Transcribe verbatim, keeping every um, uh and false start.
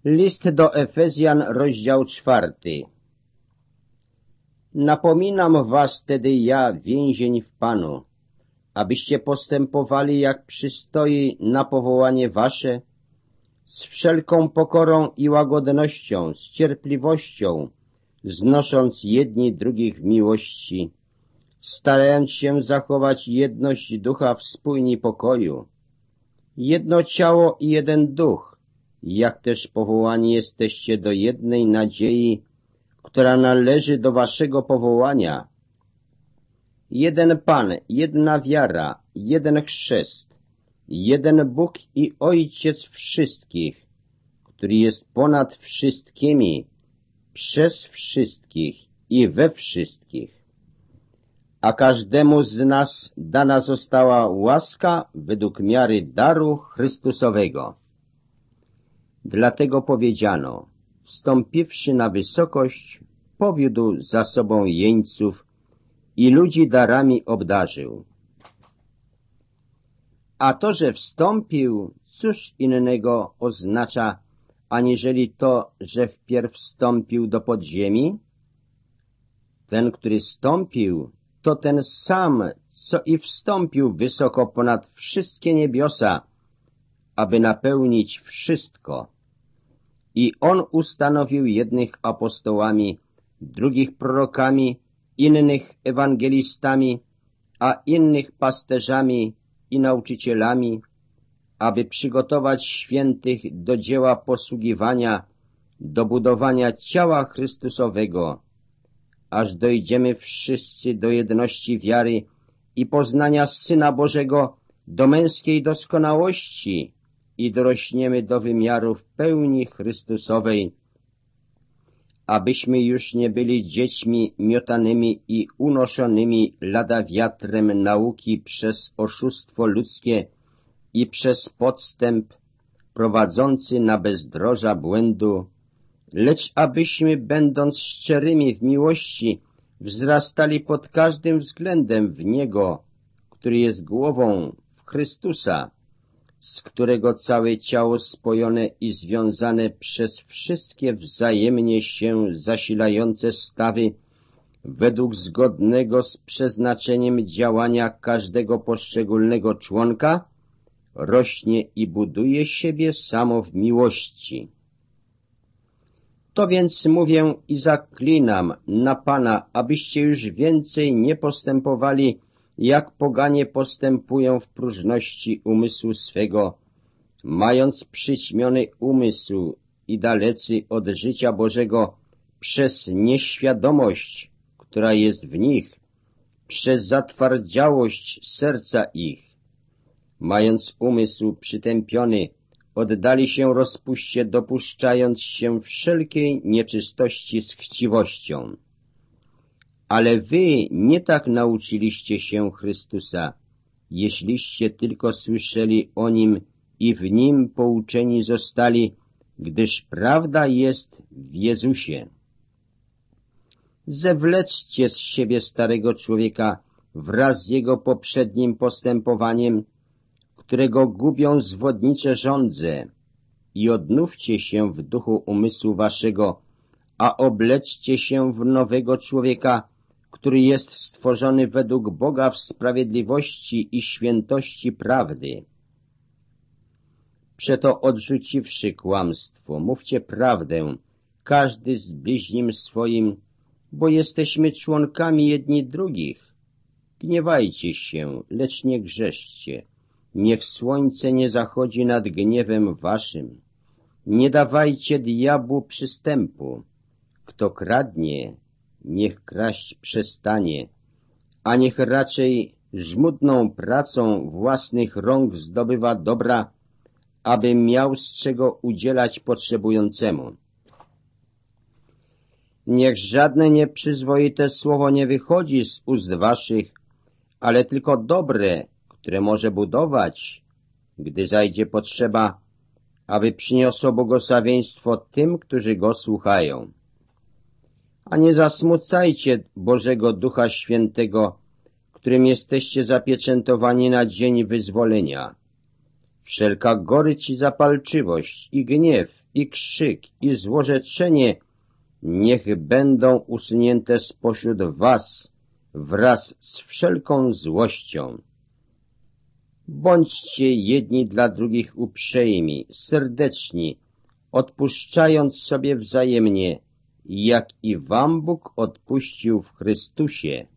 List do Efezjan, rozdział czwarty. Napominam was tedy ja, więzień w Panu, abyście postępowali jak przystoi na powołanie wasze, z wszelką pokorą i łagodnością, z cierpliwością, znosząc jedni drugich w miłości, starając się zachować jedność ducha w spójni pokoju. Jedno ciało i jeden duch, jak też powołani jesteście do jednej nadziei, która należy do waszego powołania. Jeden Pan, jedna wiara, jeden chrzest, jeden Bóg i Ojciec wszystkich, który jest ponad wszystkimi, przez wszystkich i we wszystkich. A każdemu z nas dana została łaska według miary daru Chrystusowego. Dlatego powiedziano, wstąpiwszy na wysokość, powiódł za sobą jeńców i ludzi darami obdarzył. A to, że wstąpił, cóż innego oznacza, aniżeli to, że wpierw wstąpił do podziemi? Ten, który wstąpił, to ten sam, co i wstąpił wysoko ponad wszystkie niebiosa, aby napełnić wszystko. I On ustanowił jednych apostołami, drugich prorokami, innych ewangelistami, a innych pasterzami i nauczycielami, aby przygotować świętych do dzieła posługiwania, do budowania ciała Chrystusowego, aż dojdziemy wszyscy do jedności wiary i poznania Syna Bożego, do męskiej doskonałości i dorośniemy do wymiarów pełni Chrystusowej, abyśmy już nie byli dziećmi miotanymi i unoszonymi lada wiatrem nauki przez oszustwo ludzkie i przez podstęp prowadzący na bezdroża błędu, lecz abyśmy, będąc szczerymi w miłości, wzrastali pod każdym względem w Niego, który jest głową, w Chrystusa, z którego całe ciało spojone i związane przez wszystkie wzajemnie się zasilające stawy, według zgodnego z przeznaczeniem działania każdego poszczególnego członka, rośnie i buduje siebie samo w miłości. To więc mówię i zaklinam na Pana, abyście już więcej nie postępowali, jak poganie postępują w próżności umysłu swego, mając przyćmiony umysł i dalecy od życia Bożego przez nieświadomość, która jest w nich, przez zatwardziałość serca ich. Mając umysł przytępiony, oddali się rozpuście, dopuszczając się wszelkiej nieczystości z chciwością. Ale wy nie tak nauczyliście się Chrystusa, jeśliście tylko słyszeli o Nim i w Nim pouczeni zostali, gdyż prawda jest w Jezusie. Zewleczcie z siebie starego człowieka wraz z jego poprzednim postępowaniem, którego gubią zwodnicze żądze, i odnówcie się w duchu umysłu waszego, a obleczcie się w nowego człowieka, który jest stworzony według Boga w sprawiedliwości i świętości prawdy. Przeto odrzuciwszy kłamstwo, mówcie prawdę, każdy z bliźnim swoim, bo jesteśmy członkami jedni drugich. Gniewajcie się, lecz nie grzeszcie. Niech słońce nie zachodzi nad gniewem waszym. Nie dawajcie diabłu przystępu. Kto kradnie, niech kraść przestanie, a niech raczej żmudną pracą własnych rąk zdobywa dobra, aby miał z czego udzielać potrzebującemu. Niech żadne nieprzyzwoite słowo nie wychodzi z ust waszych, ale tylko dobre, które może budować, gdy zajdzie potrzeba, aby przyniosło błogosławieństwo tym, którzy go słuchają. A nie zasmucajcie Bożego Ducha Świętego, którym jesteście zapieczętowani na dzień wyzwolenia. Wszelka gorycz i zapalczywość, i gniew, i krzyk, i złorzeczenie niech będą usunięte spośród was wraz z wszelką złością. Bądźcie jedni dla drugich uprzejmi, serdeczni, odpuszczając sobie wzajemnie, jak i wam Bóg odpuścił w Chrystusie.